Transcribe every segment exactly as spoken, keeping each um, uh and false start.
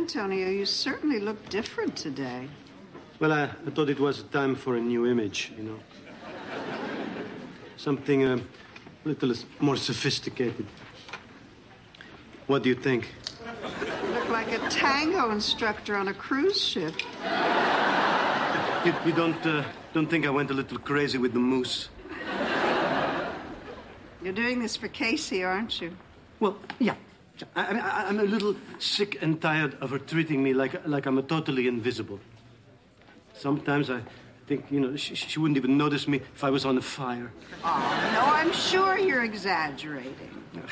Antonio, you certainly look different today. Well, I, I thought it was time for a new image, you know. Something uh, a little more sophisticated. What do you think? You look like a tango instructor on a cruise ship. You, you don't, uh, don't think I went a little crazy with the moose? You're doing this for Casey, aren't you? Well, yeah. I, I, I'm a little sick and tired of her treating me like, like I'm a totally invisible. Sometimes I think, you know, she, she wouldn't even notice me if I was on a fire. Oh, no, I'm sure you're exaggerating. God,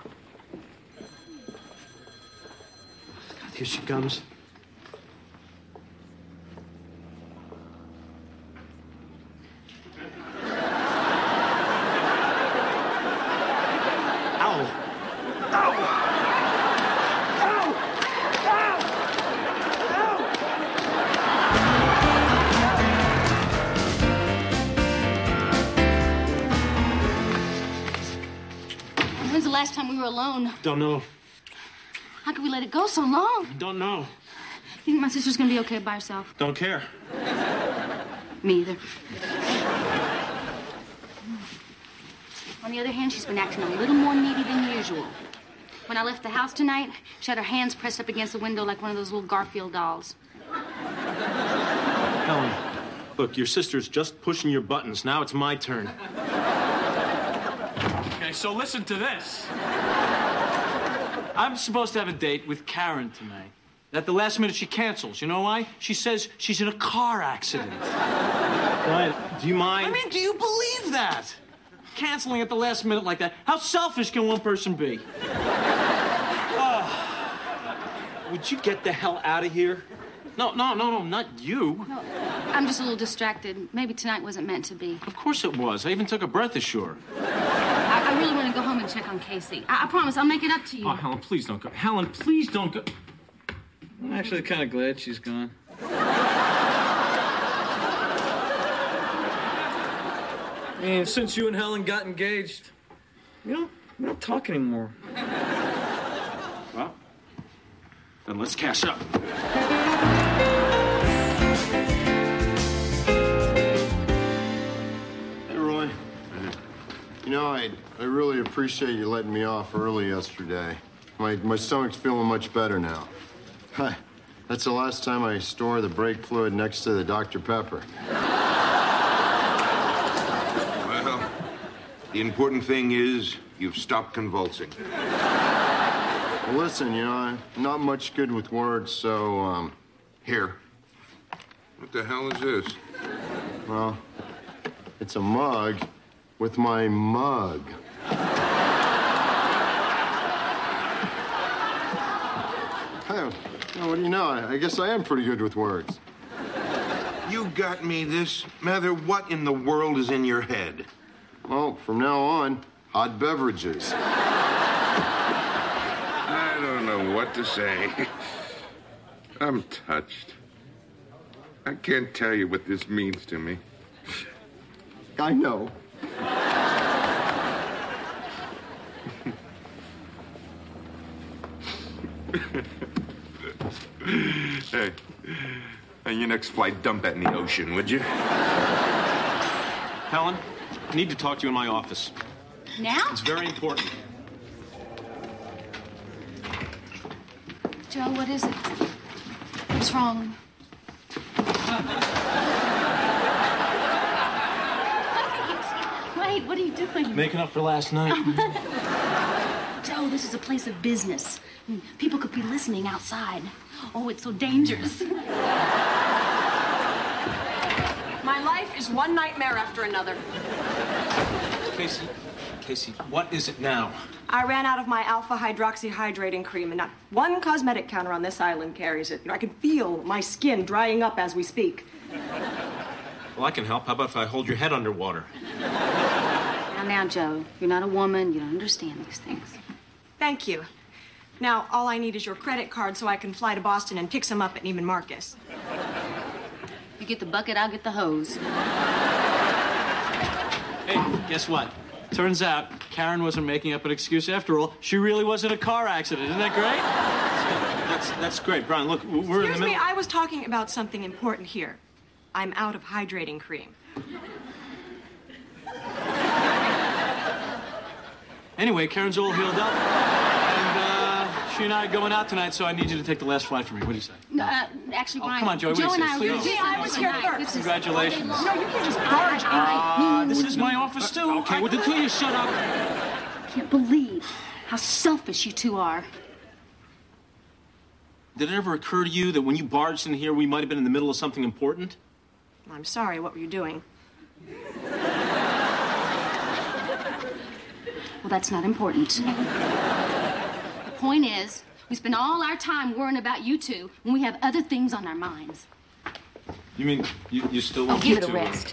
here she comes. Last time we were alone. Don't know. How could we let it go so long? Don't know. You think my sister's gonna be okay by herself? Don't care. Me either. On the other hand, she's been acting a little more needy than usual. When I left the house tonight, she had her hands pressed up against the window like one of those little Garfield dolls. Helen, look, your sister's just pushing your buttons. Now it's my turn. Okay, so listen to this. I'm supposed to have a date with Karen tonight. At the last minute, she cancels. You know why? She says she's in a car accident. Brian, do you mind? I mean, do you believe that? Canceling at the last minute like that. How selfish can one person be? Oh. Would you get the hell out of here? No, no, no, no, not you. No, I'm just a little distracted. Maybe tonight wasn't meant to be. Of course it was. I even took a breath ashore. I, I really want to go home and check on Casey. I, I promise I'll make it up to you. Oh, Helen, please don't go. Helen, please don't go. I'm actually kind of glad she's gone. I mean, since you and Helen got engaged, we don't, we don't talk anymore. Well, then let's cash up. Hey, Roy. You know, I, I really appreciate you letting me off early yesterday. My, my stomach's feeling much better now. That's the last time I store the brake fluid next to the Doctor Pepper. Well, the important thing is you've stopped convulsing. Well, listen, you know, I'm not much good with words, so, um... Here. What the hell is this? Well, it's a mug with my mug. Hey, what do you know? I, I guess I am pretty good with words. You got me this. Mather, what in the world is in your head? Well, from now on, hot beverages. I don't know what to say. I'm touched. I can't tell you what this means to me. I know. Hey, on your next flight, dump that in the ocean, would you? Helen, I need to talk to you in my office. Now? It's very important. Joe, what is it? What's wrong? Wait, what are you doing? Making up for last night. Joe, this is a place of business. People could be listening outside. Oh, it's so dangerous. My life is one nightmare after another. Casey, Casey, what is it now? I ran out of my alpha hydroxyhydrating cream, and not one cosmetic counter on this island carries it. You know, I can feel my skin drying up as we speak. Well, I can help. How about if I hold your head underwater? Now, now, Joe, you're not a woman. You don't understand these things. Thank you. Now, all I need is your credit card so I can fly to Boston and pick some up at Neiman Marcus. You get the bucket, I'll get the hose. Hey, guess what? Turns out Karen wasn't making up an excuse after all. She really was in a car accident. Isn't that great? that's that's great, Brian. Look, we're Excuse in the middle. me, I was talking about something important here. I'm out of hydrating cream. Anyway, Karen's all healed up, and uh, she and I are going out tonight, so I need you to take the last flight for me. What do you say? No, uh, actually, Oh, Brian. come on, Joey, what do Joe you and say? I Please. will See, I was here tonight. first. This is- Congratulations. No, you can't just barge in. Uh, this is my office, too. Okay, well, the two of you shut up. I can't believe how selfish you two are. Did it ever occur to you that when you barged in here, we might have been in the middle of something important? I'm sorry, what were you doing? Well, that's not important. The point is, we spend all our time worrying about you two when we have other things on our minds. You mean you, you still Oh, want give it to... a rest.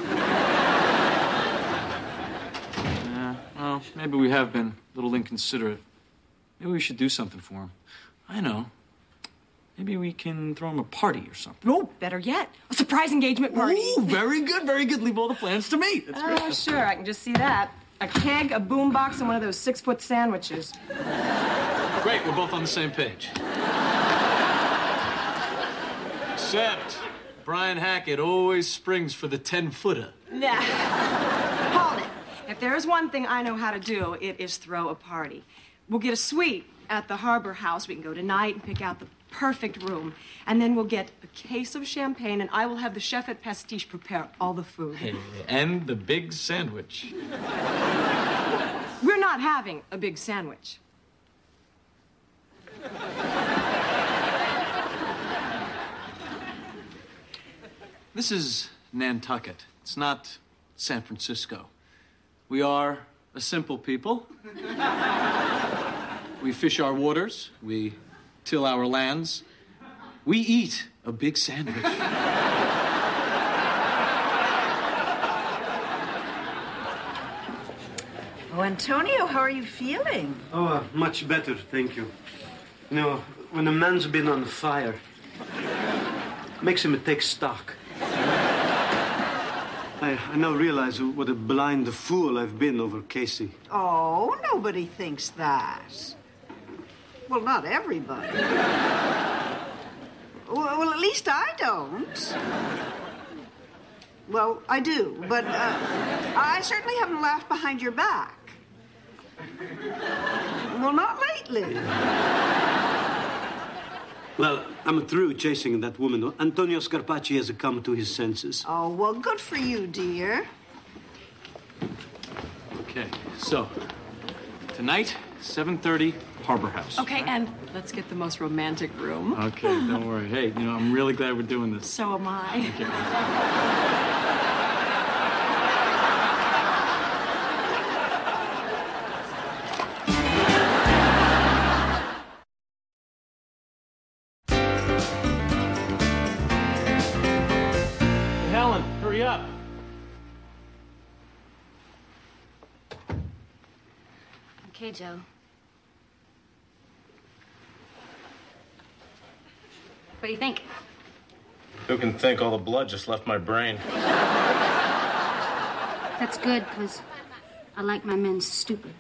Yeah, well, maybe we have been a little inconsiderate. Maybe we should do something for him. I know. Maybe we can throw him a party or something. Oh, better yet, a surprise engagement party. Ooh, very good, very good. Leave all the plans to me. That's great. Oh, sure, I can just see that. A keg, a boombox, and one of those six-foot sandwiches. Great, we're both on the same page. Except Brian Hackett always springs for the ten-footer. Nah. Hold it. If there's one thing I know how to do, it is throw a party. We'll get a suite at the Harbor House. We can go tonight and pick out the perfect room. And then we'll get a case of champagne, and I will have the chef at Pastiche prepare all the food. Hey, and the big sandwich. We're not having a big sandwich. This is Nantucket. It's not San Francisco. We are a simple people. We fish our waters. We till our lands. We eat a big sandwich. Oh, Antonio, how are you feeling? Oh, uh, much better, thank you. You know, when a man's been on fire, makes him take stock. I, I now realize what a blind fool I've been over Casey. Oh, nobody thinks that. Well, not everybody. Well, well, at least I don't. Well, I do, but uh, I certainly haven't laughed behind your back. Well, not lately. Well, I'm through chasing that woman. Antonio Scarpacci has come to his senses. Oh, well, good for you, dear. Okay, so tonight, seven thirty, Harbor House. Okay, and let's get the most romantic room. Okay, don't worry. Hey, you know, I'm really glad we're doing this. So am I. Okay. Helen, hurry up. Okay, Joe. What do you think? Who can think all the blood just left my brain? That's good, because I like my men stupid.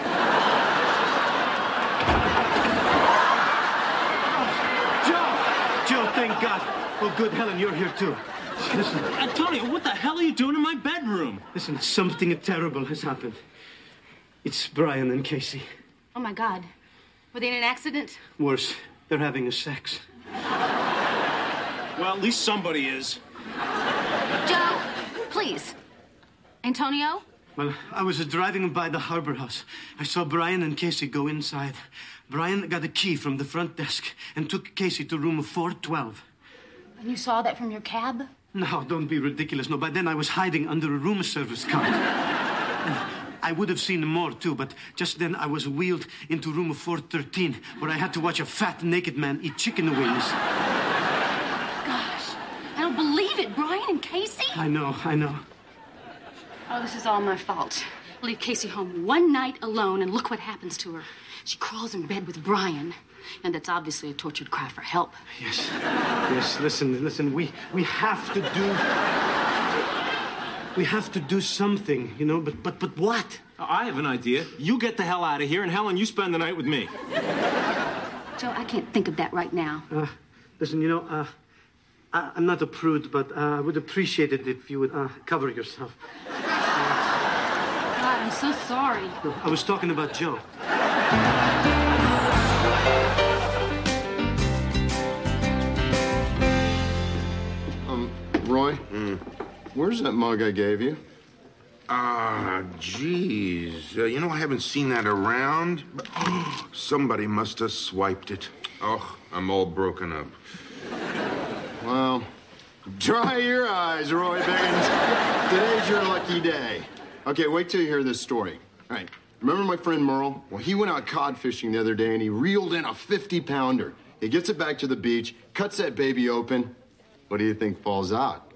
Joe! Joe, thank God. Oh, good, Helen, you're here, too. Listen, Antonio, what the hell are you doing in my bedroom? listen, something terrible has happened. It's Brian and Casey. Oh, my God. Were they in an accident? Worse, they're having a sex. Well, at least somebody is. Joe, please. Antonio? Well, I was driving by the Harbor House. I saw Brian and Casey go inside. Brian got a key from the front desk and took Casey to room four twelve. And you saw that from your cab? No, don't be ridiculous. No, by then I was hiding under a room service card. I would have seen more, too, but just then I was wheeled into room four thirteen, where I had to watch a fat, naked man eat chicken wings. Gosh, I don't believe it. Brian and Casey? I know, I know. Oh, this is all my fault. I leave Casey home one night alone, and look what happens to her. She crawls in bed with Brian, and that's obviously a tortured cry for help. Yes, yes, listen, listen, we, we have to do... We have to do something, you know, but, but, but what? I have an idea. You get the hell out of here, and Helen, you spend the night with me. Joe, I can't think of that right now. Uh, listen, you know, uh, I, I'm not a prude, but uh, I would appreciate it if you would uh, cover yourself. God, I'm so sorry. No, I was talking about Joe. Um, Roy? Mm. Where's that mug I gave you? Ah, geez. Uh, you know, I haven't seen that around. But, somebody must have swiped it. Oh, I'm all broken up. Well, dry your eyes, Roy Biggins. Today's your lucky day. Okay, wait till you hear this story. All right, remember my friend Merle? Well, he went out cod fishing the other day, and he reeled in a fifty pounder. He gets it back to the beach, cuts that baby open. What do you think falls out?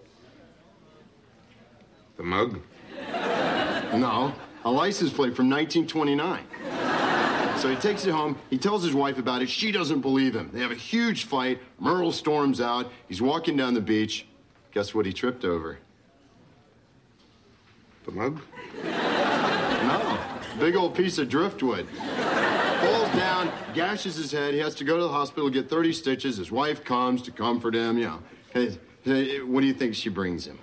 The mug? No, a license plate from nineteen twenty-nine. So he takes it home, he tells his wife about it, she doesn't believe him. They have a huge fight, Merle storms out, he's walking down the beach. Guess what he tripped over? The mug? No, big old piece of driftwood. Falls down, gashes his head, he has to go to the hospital, get thirty stitches, his wife comes to comfort him, you know. Hey, hey, what do you think she brings him?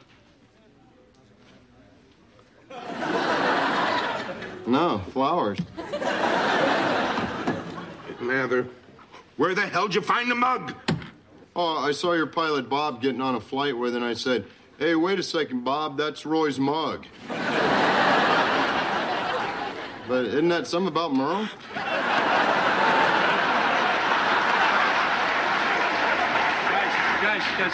No, flowers. Mather, where the hell'd you find the mug? Oh, I saw your pilot Bob getting on a flight with it, and I said, hey, wait a second, Bob, that's Roy's mug. But isn't that something about Merle? Guys, guys,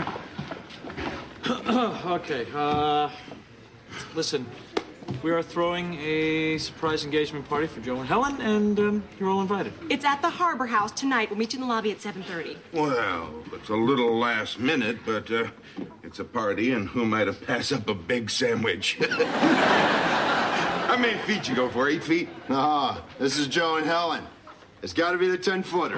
guys. Okay, uh, listen. We are throwing a surprise engagement party for Joe and Helen, and um, you're all invited. It's at the Harbor House tonight. We'll meet you in the lobby at seven thirty. Well, it's a little last minute, but uh, it's a party, and who might have passed up a big sandwich? How many feet you go for? Eight feet? Ah, this is Joe and Helen. It's got to be the ten-footer.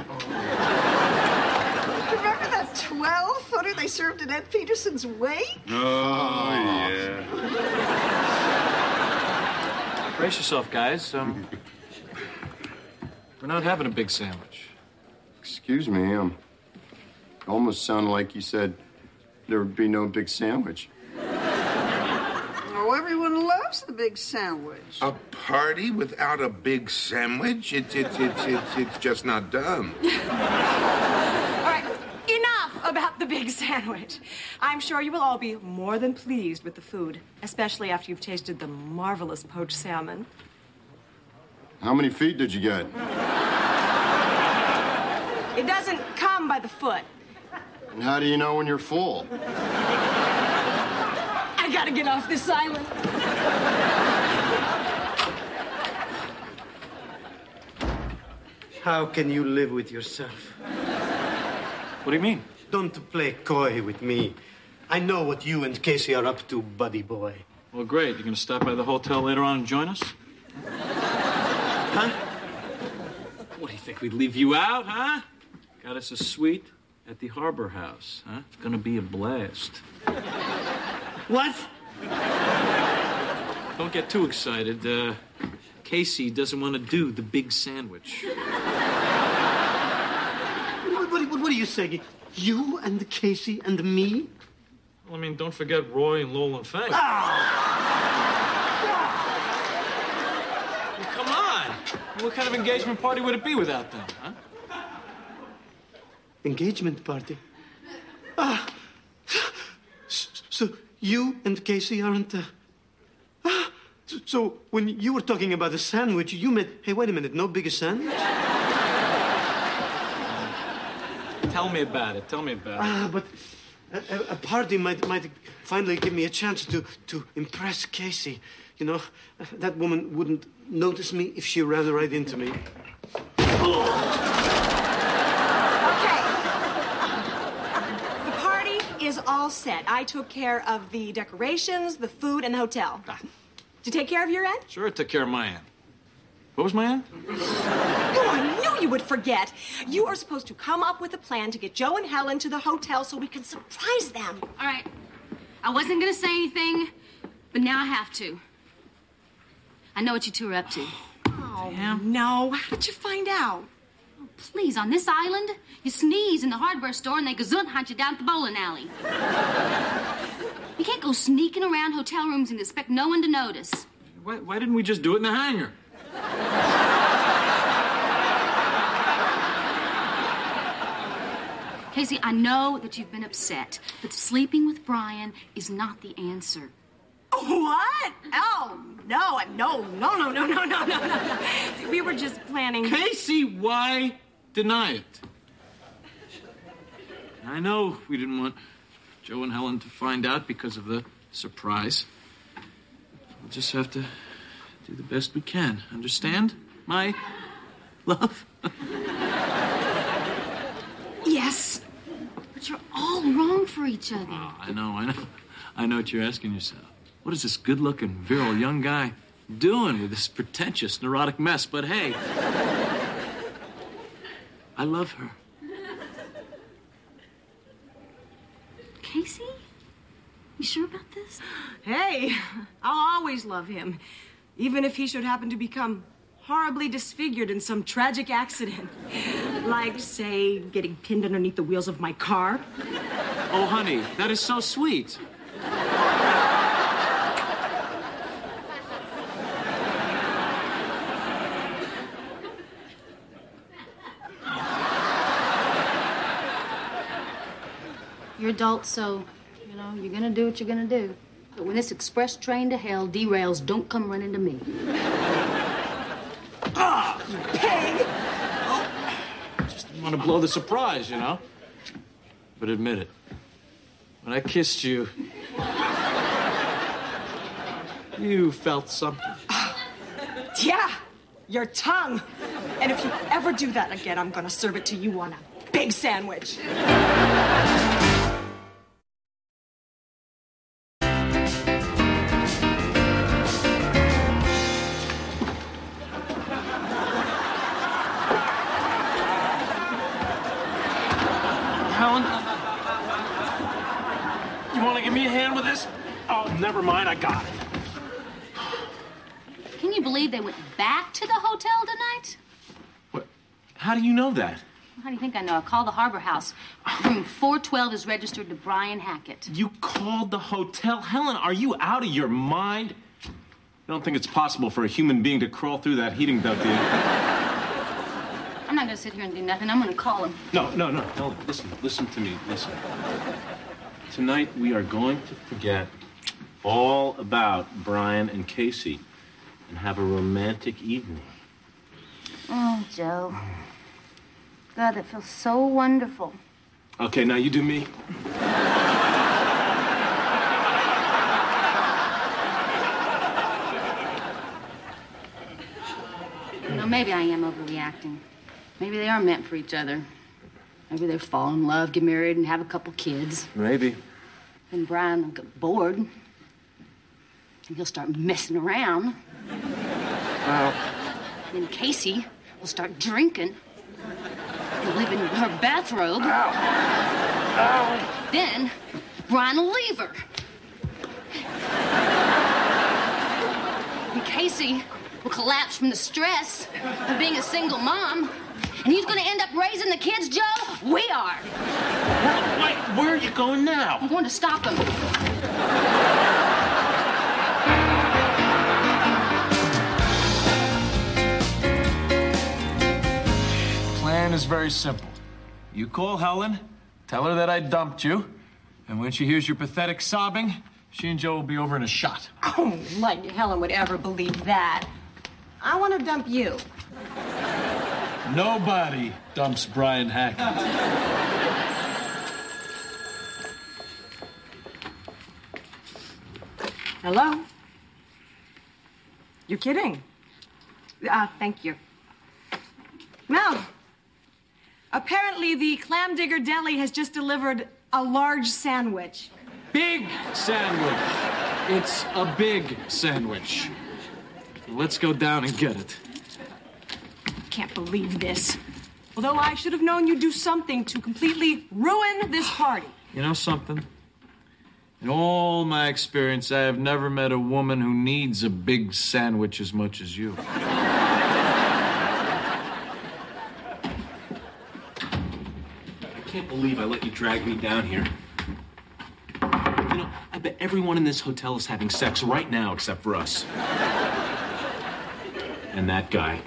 Remember that twelve-footer they served at Ed Peterson's wake? Oh, yeah. Brace yourself, guys. Um, we're not having a big sandwich. Excuse me, um, almost sounded like you said there would be no big sandwich. Oh, everyone loves the big sandwich. A party without a big sandwich? It's it's it's it's, it's just not done. All right, enough about the big sandwich. I'm sure you will all be more than pleased with the food, especially after you've tasted the marvelous poached salmon. How many feet did you get? It doesn't come by the foot. And how do you know when you're full? I gotta get off this island. How can you live with yourself? What do you mean? Don't play coy with me. I know what you and Casey are up to, buddy boy. Well, great. You're going to stop by the hotel later on and join us? Huh? What, do you think we'd leave you out, huh? Got us a suite at the Harbor House, huh? It's going to be a blast. What? Don't get too excited. Uh, Casey doesn't want to do the big sandwich. What, what, what are you saying? You and Casey and me? Well, I mean, don't forget Roy and Lowell and Fang. Well, come on. What kind of engagement party would it be without them, huh? Engagement party? Ah. So you and Casey aren't... Uh... Ah. So when you were talking about a sandwich, you meant... Hey, wait a minute. No bigger sandwich? Tell me about it. Tell me about it. Ah, but a, a party might might finally give me a chance to to impress Casey. You know, that woman wouldn't notice me if she ran right into me. Okay. The party is all set. I took care of the decorations, the food, and the hotel. Ah. Did you take care of your end? Sure, I took care of my end. What was my end? Oh, I knew you would forget. You are supposed to come up with a plan to get Joe and Helen to the hotel so we can surprise them. All right. I wasn't going to say anything, but now I have to. I know what you two are up to. Oh, no. How did you find out? Please, on this island, you sneeze in the hardware store and they gazoon hunt you down at the bowling alley. You can't go sneaking around hotel rooms and expect no one to notice. Why, why didn't we just do it in the hangar? Casey, I know that you've been upset, but sleeping with Brian is not the answer. What? Oh, no, no, no, no, no, no, no, no, no. We were just planning. Casey, why deny it? I know we didn't want Joe and Helen to find out because of the surprise. We'll just have to do the best we can. Understand, my love? Yes, but you're all wrong for each other. Oh, I know, I know. I know what you're asking yourself. What is this good-looking, virile young guy doing with this pretentious, neurotic mess? But hey, I love her. Casey? You sure about this? Hey, I'll always love him, even if he should happen to become horribly disfigured in some tragic accident. Like, say, getting pinned underneath the wheels of my car. Oh, honey, that is so sweet. You're adults, so, you know, you're gonna do what you're gonna do. But when this express train to hell derails, don't come running to me. Ah, you pig! Oh. Just didn't want to blow the surprise, you know? But admit it. When I kissed you, you felt something. Yeah, your tongue. And if you ever do that again, I'm gonna serve it to you on a big sandwich. Helen? You want to give me a hand with this? Oh, never mind, I got it. Can you believe they went back to the hotel tonight? What? How do you know that? How do you think I know? I called the Harbor House. Room four twelve is registered to Brian Hackett. You called the hotel? Helen, are you out of your mind? I don't think it's possible for a human being to crawl through that heating duct, do you? I'm not going to sit here and do nothing. I'm going to call him. No, no, no. Helen, listen, listen to me, listen. Tonight we are going to forget all about Brian and Casey and have a romantic evening. Oh, Joe. God, that feels so wonderful. Okay, now you do me. You know, maybe I am overreacting. Maybe they are meant for each other. Maybe they'll fall in love, get married, and have a couple kids. Maybe. Then Brian will get bored. And he'll start messing around. Well, Then Casey will start drinking and live in her bathrobe. Ow. Ow. Then Brian will leave her. And Casey will collapse from the stress of being a single mom. And he's going to end up raising the kids, Joe. We are. Wait, where are you going now? I'm going to stop him. Plan is very simple. You call Helen, tell her that I dumped you, and when she hears your pathetic sobbing, she and Joe will be over in a shot. Oh, like Helen would ever believe that. I want to dump you. Nobody dumps Brian Hackett. Hello? You're kidding. Uh, thank you. Now, apparently the Clam Digger Deli has just delivered a large sandwich. Big sandwich. It's a big sandwich. Let's go down and get it. Can't believe this. Although I should have known you'd do something to completely ruin this party. You know something? In all my experience, I have never met a woman who needs a big sandwich as much as you. believe I let you drag me down here. You know, I bet everyone in this hotel is having sex right now except for us. And that guy.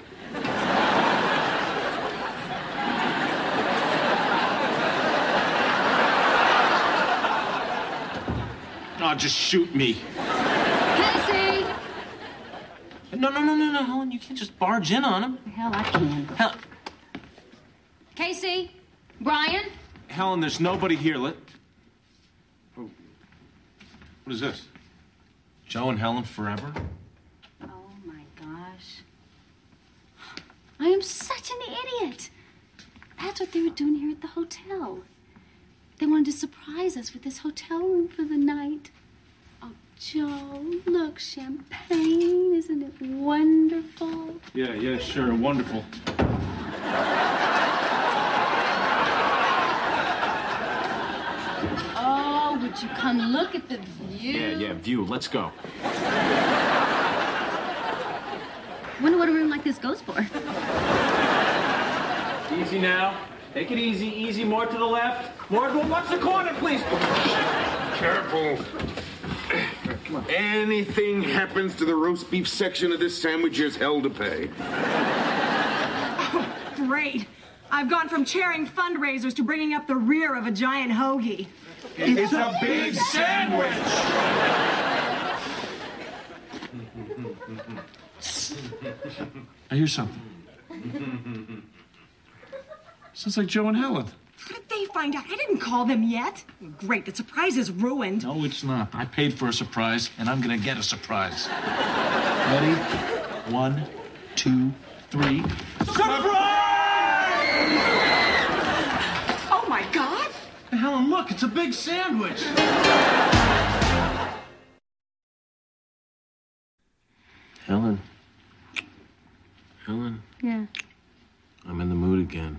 Oh, just shoot me. Casey! No, no, no, no, no, Helen, you can't just barge in on him. Hell, I can. Hel- Casey? Brian? Helen, there's nobody here. Let... Oh. What is this? Joe and Helen forever? Oh, my gosh. I am such an idiot. That's what they were doing here at the hotel. They wanted to surprise us with this hotel room for the night. Oh, Joe, look, champagne. Isn't it wonderful? Yeah, yeah, sure, wonderful. Oh, would you come look at the view? Yeah, yeah, view. Let's go. Wonder what a room like this goes for. Easy now. Take it easy, easy. More to the left. More to watch the corner, please. Careful. Come on. Anything happens to the roast beef section of this sandwich, there's hell to pay. Oh, great. I've gone from chairing fundraisers to bringing up the rear of a giant hoagie. It's, it's a big sandwich. I hear something. Sounds like Joe and Helen. How did they find out? I didn't call them yet. Great, the surprise is ruined. No, it's not. I paid for a surprise, and I'm gonna get a surprise. Ready? One, two, three. Surprise! Oh, my God! Helen, look, it's a big sandwich. Helen. Helen. Yeah. I'm in the mood again.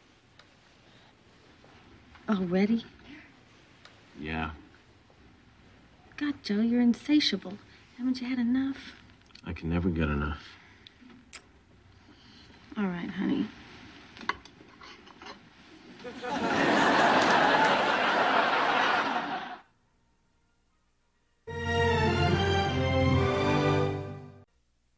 Already? Yeah. God, Joe, you're insatiable. Haven't you had enough? I can never get enough. All right, honey.